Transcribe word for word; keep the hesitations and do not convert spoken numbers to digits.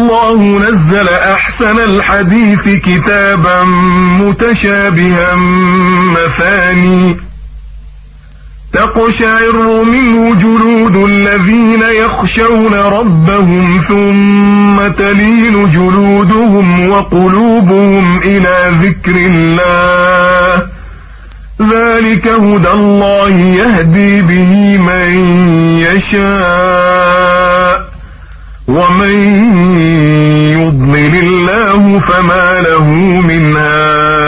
الله نزل أحسن الحديث كتابا متشابها مثاني تقشعر منه جلود الذين يخشون ربهم ثم تلين جلودهم وقلوبهم إلى ذكر الله ذلك هدى الله يهدي به من يشاء ومن يضلل الله فما له من هاد